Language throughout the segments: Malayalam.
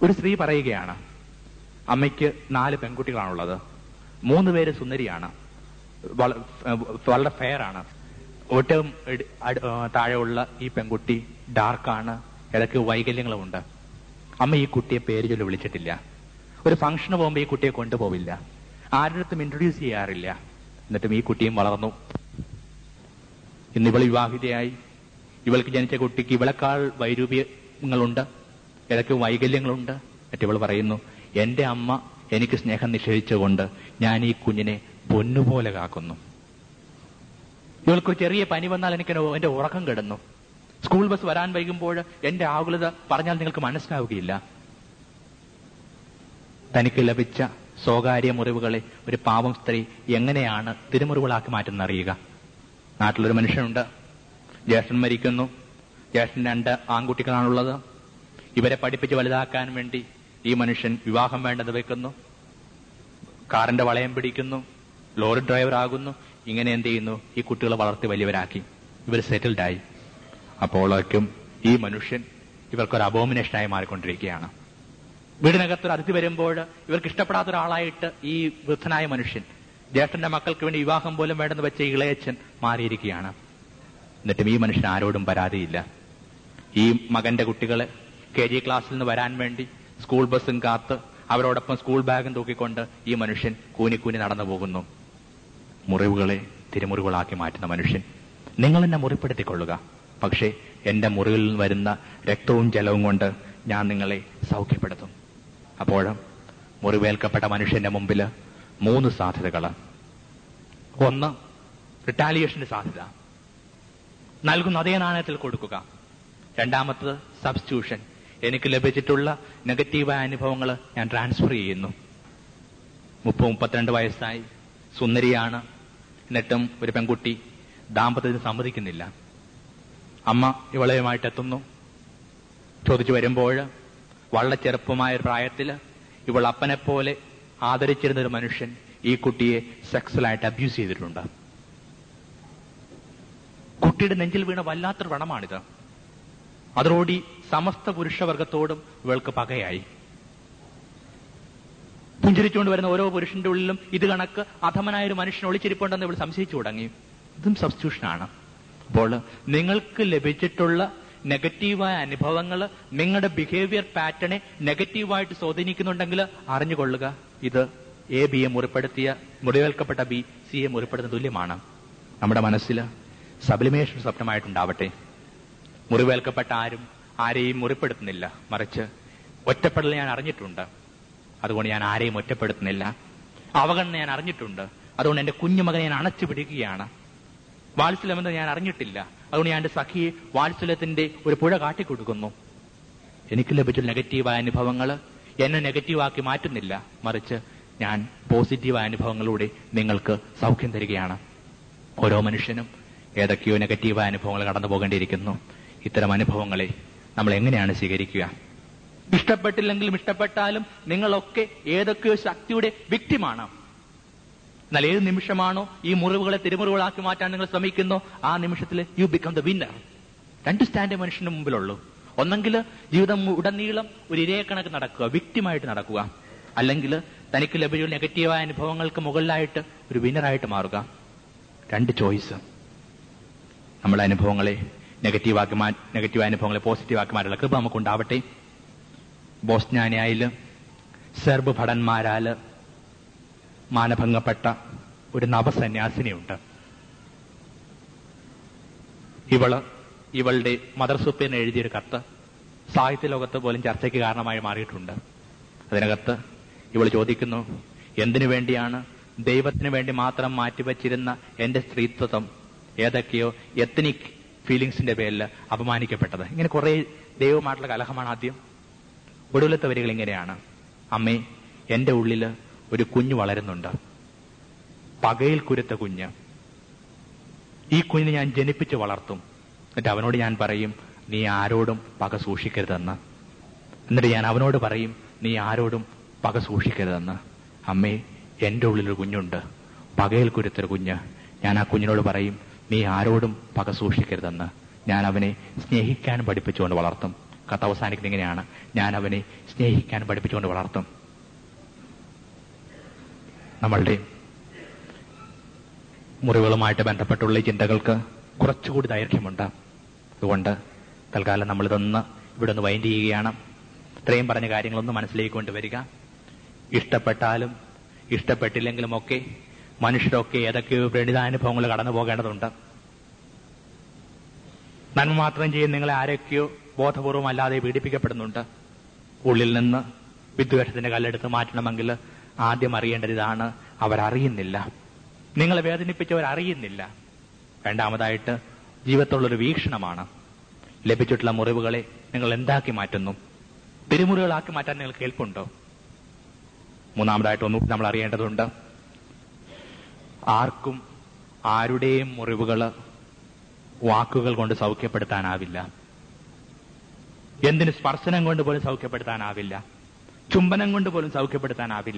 ഒരു സ്ത്രീ പറയുകയാണ്, അമ്മയ്ക്ക് 4 പെൺകുട്ടികളാണുള്ളത്. 3 പേര് സുന്ദരിയാണ്, വളരെ ഫെയർ ആണ്. ഏറ്റവും താഴെയുള്ള ഈ പെൺകുട്ടി ഡാർക്കാണ്, ഇടയ്ക്ക് വൈകല്യങ്ങളുമുണ്ട്. അമ്മ ഈ കുട്ടിയെ പേര് ചൊല്ലി വിളിച്ചിട്ടില്ല. ഒരു ഫംഗ്ഷന് പോകുമ്പോൾ ഈ കുട്ടിയെ കൊണ്ടുപോവില്ല, ആരുടെ അടുത്തും ഇൻട്രൊഡ്യൂസ് ചെയ്യാറില്ല. എന്നിട്ടും ഈ കുട്ടിയും വളർന്നു. ഇന്ന് ഇവൾ വിവാഹിതയായി. ഇവൾക്ക് ജനിച്ച കുട്ടിക്ക് ഇവളെക്കാൾ വൈരൂപ്യങ്ങളുണ്ട്, ഇടയ്ക്ക് വൈകല്യങ്ങളുണ്ട്. എന്നിട്ട് ഇവൾ പറയുന്നു, എന്റെ അമ്മ എനിക്ക് സ്നേഹം നിഷേധിച്ചുകൊണ്ട് ഞാൻ ഈ കുഞ്ഞിനെ പൊന്നുപോലെ കാക്കുന്നു. ഇവൾക്ക് ചെറിയ പനി വന്നാൽ എനിക്ക് എന്റെ ഉറക്കം കെടുന്നു. സ്കൂൾ ബസ് വരാൻ വൈകുമ്പോൾ എന്റെ ആകുലത പറഞ്ഞാൽ നിങ്ങൾക്ക് മനസ്സിലാവുകയില്ല. തനിക്ക് ലഭിച്ച സ്വകാര്യ മുറിവുകളെ ഒരു പാവം സ്ത്രീ എങ്ങനെയാണ് തിരുമുറിവുകളാക്കി മാറ്റുന്ന അറിയുക. നാട്ടിലൊരു മനുഷ്യനുണ്ട്. ജ്യേഷ്ഠൻ മരിക്കുന്നു. ജ്യേഷ്ഠൻ 2 ആൺകുട്ടികളാണുള്ളത്. ഇവരെ പഠിപ്പിച്ച് വലുതാക്കാൻ വേണ്ടി ഈ മനുഷ്യൻ വിവാഹം വേണ്ടെന്ന് വെക്കുന്നു, കാറിന്റെ വളയം പിടിക്കുന്നു, ലോറി ഡ്രൈവർ ആകുന്നു. ഇങ്ങനെ എന്ത് ചെയ്യുന്നു? ഈ കുട്ടികളെ വളർത്തി വലിയവരാക്കി. ഇവർ സെറ്റിൽഡായി. അപ്പോഴേക്കും ഈ മനുഷ്യൻ ഇവർക്കൊരു അബോമിനേഷനായി മാറിക്കൊണ്ടിരിക്കുകയാണ്. വീടിനകത്തൊരു അതിഥി വരുമ്പോൾ ഇവർക്ക് ഇഷ്ടപ്പെടാത്ത ഒരാളായിട്ട് ഈ വൃദ്ധനായ മനുഷ്യൻ, ജ്യേഷ്ഠന്റെ മക്കൾക്ക് വേണ്ടി വിവാഹം പോലും വേണ്ടെന്ന് വെച്ച ഇളയച്ചൻ മാറിയിരിക്കുകയാണ്. എന്നിട്ടും ഈ മനുഷ്യൻ ആരോടും പരാതിയില്ല. ഈ മകന്റെ കുട്ടികളെ KG ക്ലാസ്സിൽ നിന്ന് വരാൻ വേണ്ടി സ്കൂൾ ബസ്സും കാത്ത് അവരോടൊപ്പം സ്കൂൾ ബാഗും തൂക്കിക്കൊണ്ട് ഈ മനുഷ്യൻ കൂനി നടന്നു പോകുന്നു. മുറിവുകളെ തിരുമുറിവുകളാക്കി മാറ്റുന്ന മനുഷ്യൻ. നിങ്ങൾ എന്നെ മുറിപ്പെടുത്തിക്കൊള്ളുക, പക്ഷേ എന്റെ മുറിവിൽ വരുന്ന രക്തവും ജലവും കൊണ്ട് ഞാൻ നിങ്ങളെ സൗഖ്യപ്പെടുത്തും. അപ്പോഴും മുറിവേൽക്കപ്പെട്ട മനുഷ്യന്റെ മുമ്പിൽ 3 സാധ്യതകൾ. 1, റിട്ടാലിയേഷന്റെ സാധ്യത, നൽകുന്ന അതേ നാണയത്തിൽ കൊടുക്കുക. 2ാമത്തത് സബ്സ്റ്റിറ്റ്യൂഷൻ, എനിക്ക് ലഭിച്ചിട്ടുള്ള നെഗറ്റീവായ അനുഭവങ്ങൾ ഞാൻ ട്രാൻസ്ഫർ ചെയ്യുന്നു. 30-32 വയസ്സായി, സുന്ദരിയാണ്. എന്നിട്ടും ഒരു പെൺകുട്ടി ദാമ്പത്യത്തിന് സമ്മതിക്കുന്നില്ല. അമ്മ ഇവളെയുമായിട്ട് എത്തുന്നു. ചോദിച്ചു വരുമ്പോൾ വളരെ ചെറുപ്പമായ ഒരു പ്രായത്തിൽ ഇവൾ അപ്പനെപ്പോലെ ആദരിച്ചിരുന്നൊരു മനുഷ്യൻ ഈ കുട്ടിയെ സെക്സ്വലായിട്ട് അബ്യൂസ് ചെയ്തിട്ടുണ്ട്. കുട്ടിയുടെ നെഞ്ചിൽ വീണ വല്ലാത്തൊരു വ്രണമാണിത്. അതോടി സമസ്ത പുരുഷവർഗത്തോടും ഇവൾക്ക് പകയായി. പുഞ്ചിരിച്ചുകൊണ്ട് വരുന്ന ഓരോ പുരുഷന്റെ ഉള്ളിലും ഇത് കണക്ക് അധമനായ ഒരു മനുഷ്യൻ ഒളിച്ചിരിപ്പുണ്ടെന്ന് ഇവൾ സംശയിച്ചു തുടങ്ങി. ഇതും സബ്സ്റ്റിറ്റ്യൂഷനാണ്. അപ്പോൾ നിങ്ങൾക്ക് ലഭിച്ചിട്ടുള്ള നെഗറ്റീവായ അനുഭവങ്ങൾ നിങ്ങളുടെ ബിഹേവിയർ പാറ്റേണെ നെഗറ്റീവായിട്ട് സ്വാധീനിക്കുന്നുണ്ടെങ്കിൽ അറിഞ്ഞുകൊള്ളുക, ഇത് A-Bയെ മുറിവേൽക്കപ്പെട്ട B-Cയെ മുറിപ്പെടുത്തുന്ന തുല്യമാണ്. നമ്മുടെ മനസ്സിൽ സബ്ലിമേഷൻ സ്വപ്നമായിട്ടുണ്ടാവട്ടെ. മുറിവേൽക്കപ്പെട്ട ആരെയും മുറിപ്പെടുത്തുന്നില്ല, മറിച്ച് ഒറ്റപ്പെടൽ ഞാൻ അറിഞ്ഞിട്ടുണ്ട്, അതുകൊണ്ട് ഞാൻ ആരെയും ഒറ്റപ്പെടുത്തുന്നില്ല. അവഗണന ഞാൻ അറിഞ്ഞിട്ടുണ്ട്, അതുകൊണ്ട് എന്റെ കുഞ്ഞുമകനെ ഞാൻ അണച്ചു പിടിക്കുകയാണ്. വാത്സല്യമെന്ന് ഞാൻ അറിഞ്ഞിട്ടില്ല, അതുകൊണ്ട് ഞാൻ എന്റെ സഖിയെ വാത്സല്യത്തിന്റെ ഒരു പുഴ കാട്ടിക്കൊടുക്കുന്നു. എനിക്ക് ലഭിച്ച നെഗറ്റീവായ അനുഭവങ്ങൾ എന്നെ നെഗറ്റീവാക്കി മാറ്റുന്നില്ല, മറിച്ച് ഞാൻ പോസിറ്റീവായ അനുഭവങ്ങളിലൂടെ നിങ്ങൾക്ക് സൗഖ്യം തരികയാണ്. ഓരോ മനുഷ്യനും ഏതൊക്കെയോ നെഗറ്റീവായ അനുഭവങ്ങൾ കടന്നു പോകേണ്ടിയിരിക്കുന്നു. ഇത്തരം അനുഭവങ്ങളെ നമ്മൾ എങ്ങനെയാണ് സ്വീകരിക്കുക? ഇഷ്ടപ്പെട്ടില്ലെങ്കിലും ഇഷ്ടപ്പെട്ടാലും നിങ്ങളൊക്കെ ഏതൊക്കെയോ ശക്തിയുടെ വിക്ടിമാണ്. എന്നാൽ ഏത് നിമിഷമാണോ ഈ മുറിവുകളെ തിരുമുറിവുകളാക്കി മാറ്റാൻ നിങ്ങൾ ശ്രമിക്കുന്നോ, ആ നിമിഷത്തിൽ യു ബിക്കം ദ വിന്നർ. 2 സ്റ്റാൻഡേ മനുഷ്യന്റെ മുമ്പിലുള്ളൂ. ഒന്നെങ്കിൽ ജീവിതം ഉടനീളം ഒരു ഇരയക്കണക്ക് നടക്കുക, വിക്ടിമായിട്ട് നടക്കുക, അല്ലെങ്കിൽ തനിക്ക് ലഭിച്ച നെഗറ്റീവായ അനുഭവങ്ങൾക്ക് മുകളിലായിട്ട് ഒരു വിന്നറായിട്ട് മാറുക. 2 ചോയ്സ്. നമ്മുടെ അനുഭവങ്ങളെ നെഗറ്റീവ് അനുഭവങ്ങളെ പോസിറ്റീവാക്കി മാറ്റാനുള്ള കൃപ നമുക്കുണ്ടാവട്ടെ. ബോസ്നിയയില് സെർബ് ഭടന്മാരാല് മാനഭംഗപ്പെട്ട ഒരു നവസന്യാസിനിയുണ്ട്. ഇവളുടെ മദർ സുപ്പീരിന് എഴുതിയൊരു കത്ത് സാഹിത്യ ലോകത്ത് പോലും ചർച്ചയ്ക്ക് കാരണമായി മാറിയിട്ടുണ്ട്. അതിനകത്ത് ഇവൾ ചോദിക്കുന്നു, എന്തിനു വേണ്ടിയാണ് ദൈവത്തിന് വേണ്ടി മാത്രം മാറ്റിവെച്ചിരുന്ന എന്റെ സ്ത്രീത്വം ഏതൊക്കെയോ എത്നിക് ഫീലിംഗ്സിന്റെ പേരിൽ അപമാനിക്കപ്പെട്ടത്? ഇങ്ങനെ കുറെ ദൈവമായിട്ടുള്ള കലഹമാണ് ആദ്യം. ഒടുവിലത്തെ വരികൾ ഇങ്ങനെയാണ്: അമ്മേ, എന്റെ ഉള്ളില് ഒരു കുഞ്ഞ് വളരുന്നുണ്ട്, പകയിൽ കുരുത്ത കുഞ്ഞ്. ഈ കുഞ്ഞിനെ ഞാൻ ജനിപ്പിച്ച് വളർത്തും. എന്നിട്ട് അവനോട് ഞാൻ പറയും, നീ ആരോടും പക സൂക്ഷിക്കരുതെന്ന്. എന്നിട്ട് ഞാൻ അവനോട് പറയും, നീ ആരോടും പക സൂക്ഷിക്കരുതെന്ന്. അമ്മേ, എന്റെ ഉള്ളിലൊരു കുഞ്ഞുണ്ട്, പകയിൽ കുരുത്തൊരു കുഞ്ഞ്. ഞാൻ ആ കുഞ്ഞിനോട് പറയും, നീ ആരോടും പക സൂക്ഷിക്കരുതെന്ന്. ഞാൻ അവനെ സ്നേഹിക്കാൻ പഠിപ്പിച്ചുകൊണ്ട് വളർത്തും. കഥ അവസാനിക്കുന്നത് ഇങ്ങനെയാണ്: ഞാൻ അവനെ സ്നേഹിക്കാൻ പഠിപ്പിച്ചുകൊണ്ട് വളർത്തും. നമ്മളുടെ മുറിവുകളുമായിട്ട് ബന്ധപ്പെട്ടുള്ള ഈ ചിന്തകൾക്ക് കുറച്ചുകൂടി ദൈർഘ്യമുണ്ട്. അതുകൊണ്ട് തൽക്കാലം നമ്മളിതൊന്ന് ഇവിടെ ഒന്ന് വൈൻഡ് ചെയ്യുകയാണ്. ഇത്രയും പറഞ്ഞ കാര്യങ്ങളൊന്ന് മനസ്സിലേക്ക് കൊണ്ടുവരിക. ഇഷ്ടപ്പെട്ടാലും ഇഷ്ടപ്പെട്ടില്ലെങ്കിലും ഒക്കെ മനുഷ്യരൊക്കെ ഏതൊക്കെയോ പ്രണീതാനുഭവങ്ങൾ കടന്നു പോകേണ്ടതുണ്ട്. നന്മ മാത്രം ചെയ്യും നിങ്ങളെ ആരൊക്കെയോ ബോധപൂർവം അല്ലാതെ പീഡിപ്പിക്കപ്പെടുന്നുണ്ട്. ഉള്ളിൽ നിന്ന് വിദ്വേഷത്തിന്റെ കല്ലെടുത്ത് മാറ്റണമെങ്കിൽ ആദ്യം അറിയേണ്ടത് ഇതാണ്: അവരറിയുന്നില്ല, നിങ്ങളെ വേദനിപ്പിച്ചവരറിയുന്നില്ല. രണ്ടാമതായിട്ട് ജീവിതത്തിലുള്ളൊരു വീക്ഷണമാണ്. ലഭിച്ചിട്ടുള്ള മുറിവുകളെ നിങ്ങൾ എന്താക്കി മാറ്റുന്നു? തിരുമുറികളാക്കി മാറ്റാൻ നിങ്ങൾ കേൾപ്പുണ്ടോ? മൂന്നാമതായിട്ട് ഒന്നും നമ്മൾ അറിയേണ്ടതുണ്ട്: ആർക്കും ആരുടെയും മുറിവുകൾ വാക്കുകൾ കൊണ്ട് സൗഖ്യപ്പെടുത്താനാവില്ല. എന്തിന് സ്പർശനം കൊണ്ട് പോലും സൗഖ്യപ്പെടുത്താനാവില്ല. ചുംബനം കൊണ്ട് പോലും സൗഖ്യപ്പെടുത്താനാവില്ല.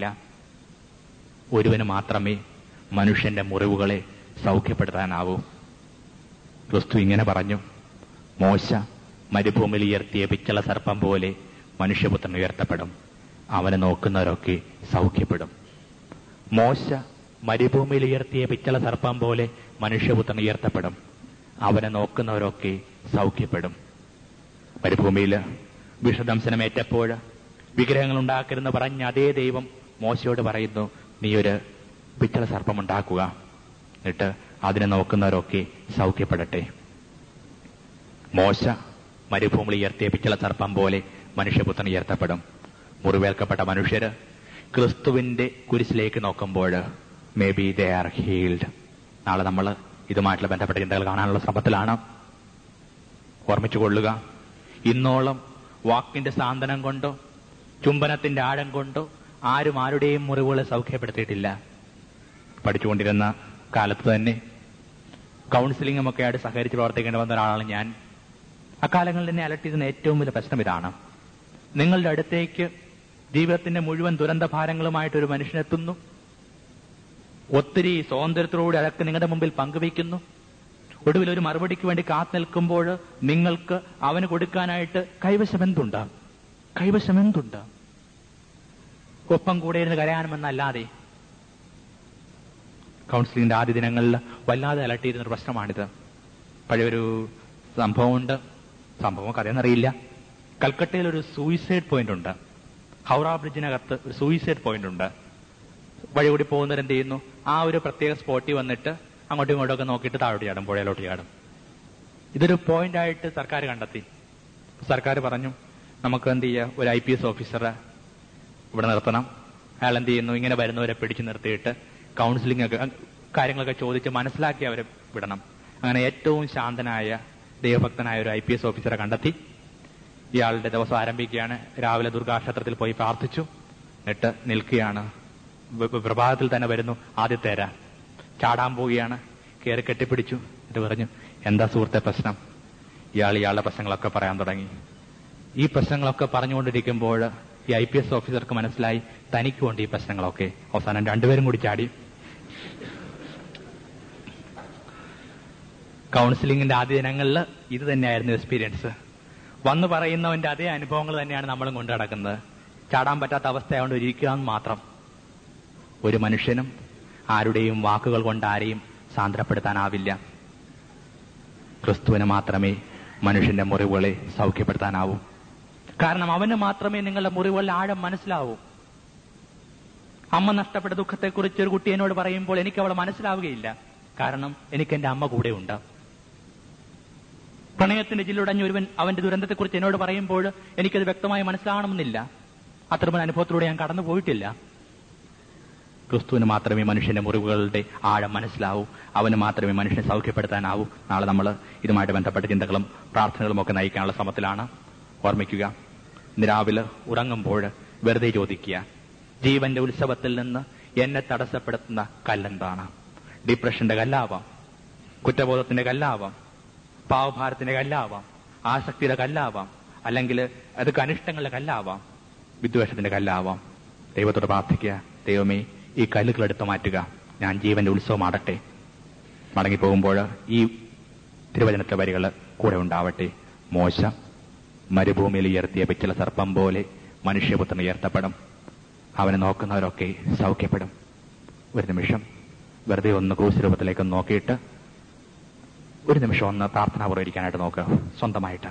ഒരുവന് മാത്രമേ മനുഷ്യന്റെ മുറിവുകളെ സൗഖ്യപ്പെടുത്താനാവൂ. ക്രിസ്തു ഇങ്ങനെ പറഞ്ഞു: മോശ മരുഭൂമിയിൽ ഉയർത്തിയ പിച്ചള സർപ്പം പോലെ മനുഷ്യപുത്രൻ ഉയർത്തപ്പെടും, അവനെ നോക്കുന്നവരൊക്കെ സൗഖ്യപ്പെടും. മോശ മരുഭൂമിയിൽ ഉയർത്തിയ പിച്ചള സർപ്പം പോലെ മനുഷ്യപുത്രൻ ഉയർത്തപ്പെടും, അവനെ നോക്കുന്നവരൊക്കെ സൗഖ്യപ്പെടും. മരുഭൂമിയിൽ വിഷദംശനമേറ്റപ്പോൾ വിഗ്രഹങ്ങൾ ഉണ്ടാക്കരുതെന്ന് പറഞ്ഞ അതേ ദൈവം മോശയോട് പറയുന്നു: നീ ഒരു പിച്ചള സർപ്പം ഉണ്ടാക്കുക, എന്നിട്ട് അതിനെ നോക്കുന്നവരൊക്കെ സൗഖ്യപ്പെടട്ടെ. മോശ മരുഭൂമിയിൽ ഉയർത്തിയ പിച്ചള സർപ്പം പോലെ മനുഷ്യപുത്രൻ ഉയർത്തപ്പെടും. മുറിവേൽക്കപ്പെട്ട മനുഷ്യര് ക്രിസ്തുവിന്റെ കുരിശിലേക്ക് നോക്കുമ്പോൾ may be they are healed. നാളെ നമ്മൾ ഇതുമായിട്ടുള്ള ബന്ധപ്പെട്ട ചിന്തകൾ കാണാനുള്ള ശ്രമത്തിലാണ്. ഓർമ്മിച്ചുകൊള്ളുക, ഇന്നോളം വാക്കിന്റെ സാന്ത്വനം കൊണ്ടോ ചുംബനത്തിന്റെ ആഴം കൊണ്ടോ ആരും ആരുടെയും മുറിവുകളെ സൗഖ്യപ്പെടുത്തിയിട്ടില്ല. പഠിച്ചുകൊണ്ടിരുന്ന കാലത്ത് തന്നെ കൗൺസിലിംഗും ഒക്കെ ആയിട്ട് സഹകരിച്ച് പ്രവർത്തിക്കേണ്ടി വന്ന ഒരാളാണ് ഞാൻ. അക്കാലങ്ങളിൽ എന്നെ അലട്ടിയിരുന്ന ഏറ്റവും വലിയ പ്രശ്നം ഇതാണ്: നിങ്ങളുടെ അടുത്തേക്ക് ജീവിതത്തിന്റെ മുഴുവൻ ദുരന്ത ഭാരങ്ങളുമായിട്ടൊരു മനുഷ്യനെത്തുന്നു, ഒത്തിരി സ്വാതന്ത്ര്യത്തോടെ അതൊക്കെ നിങ്ങളുടെ മുമ്പിൽ പങ്കുവയ്ക്കുന്നു. ഒടുവിൽ ഒരു മറുപടിക്ക് വേണ്ടി കാത്തു നിൽക്കുമ്പോൾ നിങ്ങൾക്ക് അവന് കൊടുക്കാനായിട്ട് കൈവശം എന്തുണ്ട്? ഒപ്പം കൂടെ ഇരുന്ന് കരയാനുമെന്നല്ലാതെ. കൗൺസിലിംഗിന്റെ ആദ്യ ദിനങ്ങളിൽ വല്ലാതെ അലട്ടിയിരുന്നൊരു പ്രശ്നമാണിത്. പഴയൊരു സംഭവമുണ്ട്, സംഭവം കഥയെന്നറിയില്ല. കൽക്കട്ടയിൽ ഒരു സൂയിസൈഡ് പോയിന്റ് ഉണ്ട്. ഹൗറ ബ്രിഡ്ജിനകത്ത് ഒരു സൂയിസൈഡ് പോയിന്റ് ഉണ്ട്. വഴി കൂടി പോകുന്നവരെന്ത് ചെയ്യുന്നു? ആ ഒരു പ്രത്യേക സ്പോട്ടിൽ വന്നിട്ട് അങ്ങോട്ടും ഇങ്ങോട്ടൊക്കെ നോക്കിയിട്ട് താഴോട്ട് ചാടും, പുഴയിലോട്ട് ചാടും. ഇതൊരു പോയിന്റായിട്ട് സർക്കാർ കണ്ടെത്തി. സർക്കാർ പറഞ്ഞു, നമുക്ക് എന്ത് ചെയ്യുക, ഒരു IPS ഓഫീസറെ ഇവിടെ നിർത്തണം. അയാൾ എന്ത് ചെയ്യുന്നു, ഇങ്ങനെ വരുന്നവരെ പിടിച്ചു നിർത്തിയിട്ട് കൗൺസിലിംഗ് ഒക്കെ കാര്യങ്ങളൊക്കെ ചോദിച്ച് മനസ്സിലാക്കി അവരെ വിടണം. അങ്ങനെ ഏറ്റവും ശാന്തനായ ദൈവഭക്തനായ ഒരു IPS ഓഫീസറെ കണ്ടെത്തി. ഇയാളുടെ ദിവസം ആരംഭിക്കുകയാണ്. രാവിലെ ദുർഗാക്ഷേത്രത്തിൽ പോയി പ്രാർത്ഥിച്ചു, എന്നിട്ട് നിൽക്കുകയാണ്. പ്രഭാതത്തിൽ തന്നെ വരുന്നു ആദ്യത്തെ ഇര. ചാടാൻ പോവുകയാണ്. കയറി കെട്ടിപ്പിടിച്ചു. എന്നിട്ട് പറഞ്ഞു, എന്താ സുഹൃത്തെ പ്രശ്നം? ഇയാളുടെ പ്രശ്നങ്ങളൊക്കെ പറയാൻ തുടങ്ങി. ഈ പ്രശ്നങ്ങളൊക്കെ പറഞ്ഞുകൊണ്ടിരിക്കുമ്പോൾ ഈ IPS ഓഫീസർക്ക് മനസ്സിലായി തനിക്കുണ്ട് ഈ പ്രശ്നങ്ങളൊക്കെ. അവസാനം രണ്ടുപേരും കൂടി ചാടി. കൗൺസിലിംഗിന്റെ ആദ്യ ദിനങ്ങളിൽ ഇത് തന്നെയായിരുന്നു എക്സ്പീരിയൻസ്. വന്നു പറയുന്നവന്റെ അതേ അനുഭവങ്ങൾ തന്നെയാണ് നമ്മളും കൊണ്ടു നടക്കുന്നത്. ചാടാൻ പറ്റാത്ത അവസ്ഥയായതുകൊണ്ട് ഇരിക്കാന്ന് മാത്രം. ഒരു മനുഷ്യനും ആരുടെയും വാക്കുകൾ കൊണ്ട് ആരെയും സാന്ദ്രപ്പെടുത്താനാവില്ല. ക്രിസ്തുവിന് മാത്രമേ മനുഷ്യന്റെ മുറിവുകളെ സൗഖ്യപ്പെടുത്താനാവൂ. കാരണം അവന് മാത്രമേ നിങ്ങളുടെ മുറിവുകളിൽ ആഴം മനസ്സിലാവൂ. അമ്മ നഷ്ടപ്പെട്ട ദുഃഖത്തെക്കുറിച്ച് ഒരു കുട്ടി എന്നോട് പറയുമ്പോൾ എനിക്ക് അവളെ മനസ്സിലാവുകയില്ല. കാരണം എനിക്ക് എന്റെ അമ്മ കൂടെ ഉണ്ട്. പ്രണയത്തിന്റെ ജില്ലുടഞ്ഞ ഒരുവൻ അവന്റെ ദുരന്തത്തെക്കുറിച്ച് എന്നോട് പറയുമ്പോൾ എനിക്കത് വ്യക്തമായി മനസ്സിലാവണമെന്നില്ല. അത്തരമൊരു അനുഭവത്തിലൂടെ ഞാൻ കടന്നു പോയിട്ടില്ല. ക്രിസ്തുവിന് മാത്രമേ മനുഷ്യന്റെ മുറിവുകളുടെ ആഴം മനസ്സിലാവൂ. അവന് മാത്രമേ മനുഷ്യനെ സൗഖ്യപ്പെടുത്താനാവൂ. നാളെ നമ്മൾ ഇതുമായിട്ട് ബന്ധപ്പെട്ട ചിന്തകളും പ്രാർത്ഥനകളും ഒക്കെ നയിക്കാനുള്ള ശ്രമത്തിലാണ്. ഓർമ്മിക്കുക, ഇന്ന് രാവിലെ ഉറങ്ങുമ്പോൾ വെറുതെ ചോദിക്കുക, ജീവന്റെ ഉത്സവത്തിൽ നിന്ന് എന്നെ തടസ്സപ്പെടുത്തുന്ന കല്ലെന്താണ്? ഡിപ്രഷന്റെ കല്ലാവാം, കുറ്റബോധത്തിന്റെ കല്ലാവാം, പാവഭാരത്തിന്റെ കല്ലാവാം, ആസക്തിയുടെ കല്ലാവാം, അല്ലെങ്കിൽ അതൊക്കെ അനിഷ്ടങ്ങളുടെ കല്ലാവാം, വിദ്വേഷത്തിന്റെ കല്ലാവാം. ദൈവത്തോട് പ്രാർത്ഥിക്കുക, ദൈവമേ ഈ കല്ലുകൾ എടുത്തു മാറ്റുക, ഞാൻ ജീവന്റെ ഉത്സവമാടട്ടെ. മടങ്ങിപ്പോകുമ്പോൾ ഈ തിരുവചനത്തിലെ വരികൾ കൂടെ ഉണ്ടാവട്ടെ. മോശ മരുഭൂമിയിൽ ഉയർത്തിയ പിച്ചള സർപ്പം പോലെ മനുഷ്യപുത്രൻ ഉയർത്തപ്പെടും. അവനെ നോക്കുന്നവരൊക്കെ സൗഖ്യപ്പെടും. ഒരു നിമിഷം വെറുതെ ഒന്ന് ക്രൂശ് രൂപത്തിലേക്ക് നോക്കിയിട്ട് ഒരു നിമിഷം ഒന്ന് പ്രാർത്ഥനാപൂർവ്വം ഇരിക്കാനായിട്ട് നോക്കുക. സ്വന്തമായിട്ട്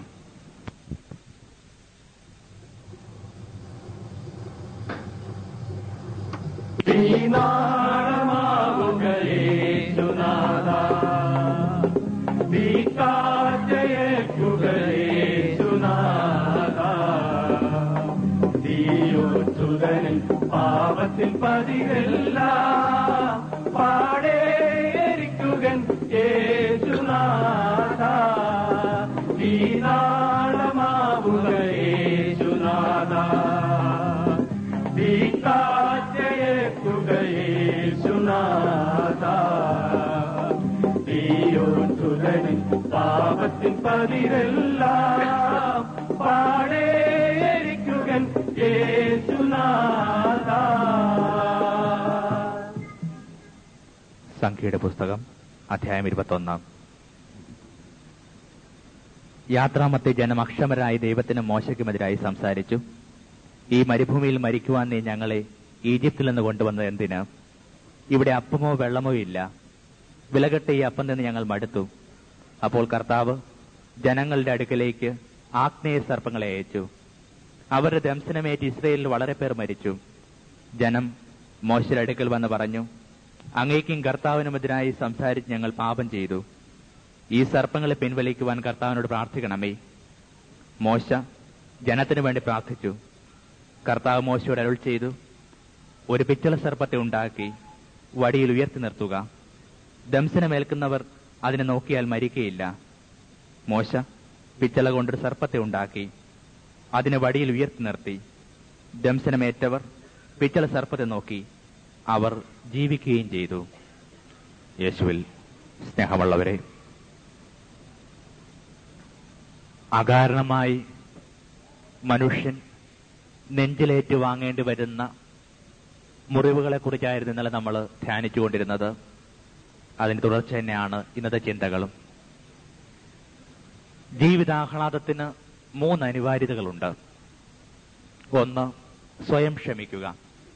പാപത്തിൽ പതിവല്ല പാടേരിക്കുകൻ യേശുനാഥ, ഈ നാളമാവുക യേശുനാഥ, ഈ കാറ്റയേക്കുക യേശുനാഥ, തീയോത്തുതനിൽ പാപത്തിൽ പതിവല്ല പാടേരിക്കുകൻ യേശുനാഥ. സംഖ്യയുടെ പുസ്തകം അധ്യായം 21. യാത്രാമത്തെ ജനം അക്ഷമരായി ദൈവത്തിന് മോശയ്ക്കുമെതിരായി സംസാരിച്ചു. ഈ മരുഭൂമിയിൽ മരിക്കുവാൻ നീ ഞങ്ങളെ ഈജിപ്തിൽ നിന്ന് കൊണ്ടുവന്നത് എന്തിന്? ഇവിടെ അപ്പമോ വെള്ളമോ ഇല്ല. വിലകെട്ട ഈ അപ്പം നിന്ന് ഞങ്ങൾ മടുത്തു. അപ്പോൾ കർത്താവ് ജനങ്ങളുടെ അടുക്കലേക്ക് ആഗ്നേയ സർപ്പങ്ങളെ അയച്ചു. അവരുടെ ദംശനമേറ്റ് ഇസ്രയേലിൽ വളരെ പേർ മരിച്ചു. ജനം മോശയുടെ അടുക്കൽ വന്ന് പറഞ്ഞു, അങ്ങേക്കും കർത്താവിനുമെതിരായി സംസാരിച്ച് ഞങ്ങൾ പാപം ചെയ്തു. ഈ സർപ്പങ്ങളെ പിൻവലിക്കുവാൻ കർത്താവിനോട് പ്രാർത്ഥിക്കണമേ. മോശ ജനത്തിനു വേണ്ടി പ്രാർത്ഥിച്ചു. കർത്താവ് മോശയോട് അരുൾ ചെയ്തു, ഒരു പിച്ചള സർപ്പത്തെ ഉണ്ടാക്കി വടിയിൽ ഉയർത്തി നിർത്തുക. ദംശനമേൽക്കുന്നവർ അതിനെ നോക്കിയാൽ മരിക്കയില്ല. മോശ പിച്ചള കൊണ്ടൊരു സർപ്പത്തെ ഉണ്ടാക്കി അതിനെ വടിയിൽ ഉയർത്തി നിർത്തി. ദംശനമേറ്റവർ പിച്ചള സർപ്പത്തെ നോക്കി അവർ ജീവിക്കുകയും ചെയ്തു. യേശുവിൽ സ്നേഹമുള്ളവരെ, അകാരണമായി മനുഷ്യൻ നെഞ്ചിലേറ്റു വാങ്ങേണ്ടി വരുന്ന മുറിവുകളെക്കുറിച്ചായിരുന്നു ഇന്നലെ നമ്മൾ ധ്യാനിച്ചുകൊണ്ടിരുന്നത്. അതിന് തുടർച്ച തന്നെയാണ് ഇന്നത്തെ ചിന്തകളും. ജീവിതാഹ്ലാദത്തിന് 3 അനിവാര്യതകളുണ്ട്. ഒന്ന്, സ്വയം ക്ഷമിക്കുക.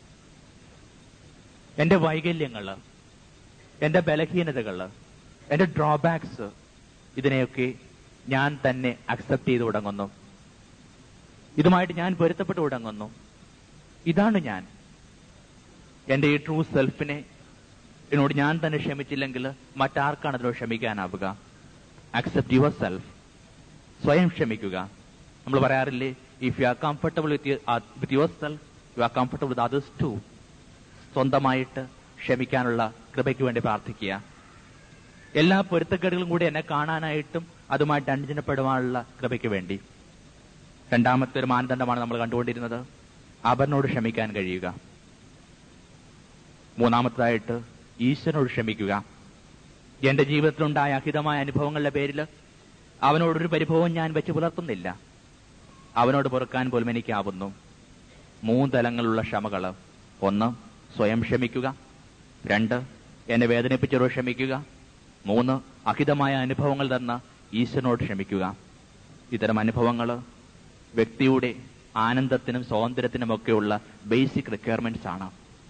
എന്റെ വൈകല്യങ്ങള്, എന്റെ ബലഹീനതകള്, എന്റെ ഡ്രോബാക്സ്, ഇതിനെയൊക്കെ ഞാൻ തന്നെ അക്സെപ്റ്റ് ചെയ്ത് തുടങ്ങുന്നു. ഇതുമായിട്ട് ഞാൻ പൊരുത്തപ്പെട്ട് തുടങ്ങുന്നു. ഇതാണ് ഞാൻ. എന്റെ ഈ ട്രൂ സെൽഫിനെ എന്നോട് ഞാൻ തന്നെ ക്ഷമിച്ചില്ലെങ്കിൽ മറ്റാർക്കാണ് അതിനോട് ക്ഷമിക്കാനാവുക? Accept your self. സ്വയം ക്ഷമിക്കുക. നമ്മൾ പറയാറില്ലേ, if you are comfortable with yourself you are comfortable with others too. സ്വന്തമായിട്ട് ക്ഷമിക്കാനുള്ള കൃപയ്ക്ക് വേണ്ടി പ്രാർത്ഥിക്കുക. എല്ലാ പൊരുത്തക്കേടുകളും കൂടി എന്നെ കാണാനായിട്ടും അതുമായിട്ട് അനുജനപ്പെടുവാനുള്ള കൃപയ്ക്ക് വേണ്ടി. രണ്ടാമത്തെ ഒരു മാനദണ്ഡമാണ് നമ്മൾ കണ്ടുകൊണ്ടിരുന്നത്, അവനോട് ക്ഷമിക്കാൻ കഴിയുക. മൂന്നാമത്തേതായിട്ട് ഈശ്വരനോട് ക്ഷമിക്കുക. എന്റെ ജീവിതത്തിലുണ്ടായ അഹിതമായ അനുഭവങ്ങളുടെ പേരിൽ അവനോടൊരു പരിഭവം ഞാൻ വെച്ച് പുലർത്തുന്നില്ല. അവനോട് പൊറുക്കാൻ പോലും എനിക്കാവുന്നു. 3 തലങ്ങളുള്ള ക്ഷമകള്. 1, സ്വയം ക്ഷമിക്കുക. 2, എന്നെ വേദനിപ്പിച്ചവരോട് ക്ഷമിക്കുക. 3, അഹിതമായ അനുഭവങ്ങൾ തന്ന ഈശ്വരനോട് ക്ഷമിക്കുക. ഇത്തരം അനുഭവങ്ങൾ വ്യക്തിയുടെ ആനന്ദത്തിനും സ്വാതന്ത്ര്യത്തിനുമൊക്കെയുള്ള ബേസിക് റിക്വയർമെന്റ്സ് ആണ്.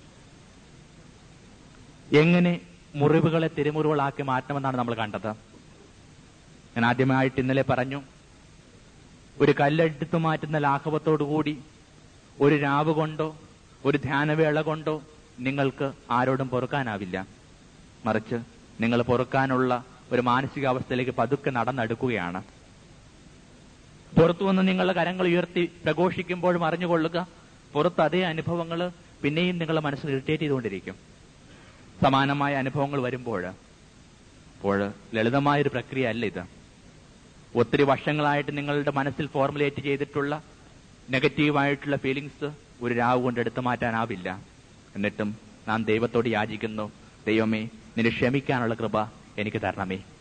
എങ്ങനെ മുറിവുകളെ തിരുമുറിവുകളാക്കി മാറ്റണമെന്നാണ് നമ്മൾ കണ്ടത്. ഞാൻ ആദ്യമായിട്ട് ഇന്നലെ പറഞ്ഞു, ഒരു കല്ലെടുത്തു മാറ്റുന്ന ലാഘവത്തോടുകൂടി ഒരു രാവ് കൊണ്ടോ ഒരു ധ്യാനവേള കൊണ്ടോ നിങ്ങൾക്ക് ആരോടും പൊറുക്കാനാവില്ല. മറിച്ച് നിങ്ങൾ പൊറുക്കാനുള്ള ഒരു മാനസികാവസ്ഥയിലേക്ക് പതുക്കെ നടന്നെടുക്കുകയാണ്. പുറത്തു വന്ന് നിങ്ങളുടെ കരങ്ങൾ ഉയർത്തി പ്രഘോഷിക്കുമ്പോഴും അറിഞ്ഞുകൊള്ളുക, പുറത്ത് അതേ അനുഭവങ്ങൾ പിന്നെയും നിങ്ങളുടെ മനസ്സിൽ ഇറിറ്റേറ്റ് ചെയ്തുകൊണ്ടിരിക്കും. സമാനമായ അനുഭവങ്ങൾ വരുമ്പോൾ ലളിതമായൊരു പ്രക്രിയ അല്ല ഇത്. ഒത്തിരി വർഷങ്ങളായിട്ട് നിങ്ങളുടെ മനസ്സിൽ ഫോർമുലേറ്റ് ചെയ്തിട്ടുള്ള നെഗറ്റീവായിട്ടുള്ള ഫീലിങ്സ് ഒരു രാവ് കൊണ്ട് എടുത്തു മാറ്റാനാവില്ല. എന്നിട്ടും നാം ദൈവത്തോട് യാചിക്കുന്നു, ദൈവമേ നിന്നെ ക്ഷമിക്കാനുള്ള കൃപ എനിക്ക് തരണമേ.